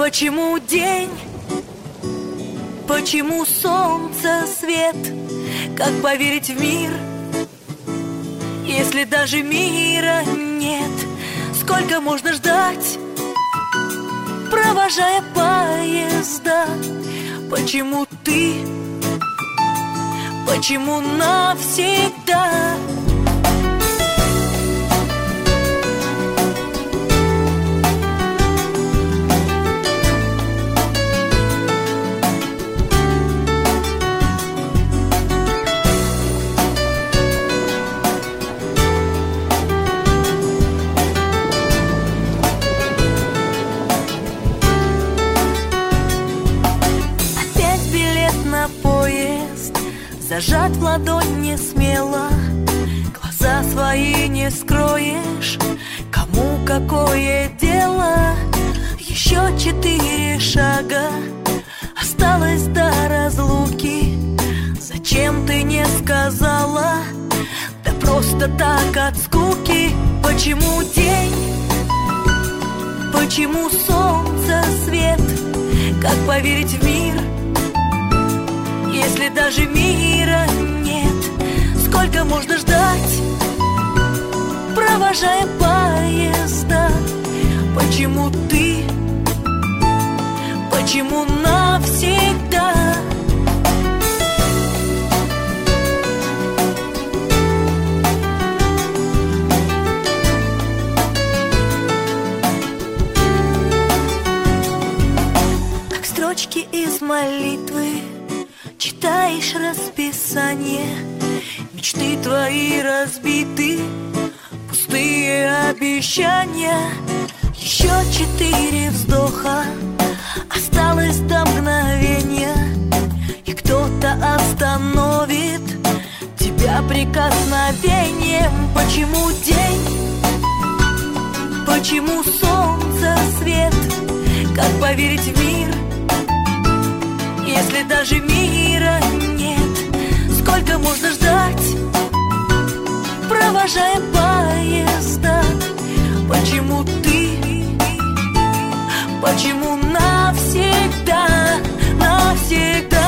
Почему день? Почему солнце свет? Как поверить в мир, если даже мира нет? Сколько можно ждать, провожая поезда? Почему ты? Почему навсегда? Зажат в ладонь не смело, глаза свои не скроешь. Кому какое дело? Еще 4 шага осталось до разлуки. Зачем ты не сказала? Да просто так от скуки. Почему день? Почему солнце свет? Как поверить в мир, если даже мира нет? Сколько можно ждать, провожая поезда? Почему ты? Почему навсегда? Как строчки из молитвы читаешь расписание, мечты твои разбиты, пустые обещания. Еще 4 вздоха осталось до мгновения, и кто-то остановит тебя прикосновением. Почему день? Почему солнце свет? Как поверить в мир, если даже мира нет? Сколько можно ждать, провожая поезда? Почему ты? Почему навсегда, навсегда?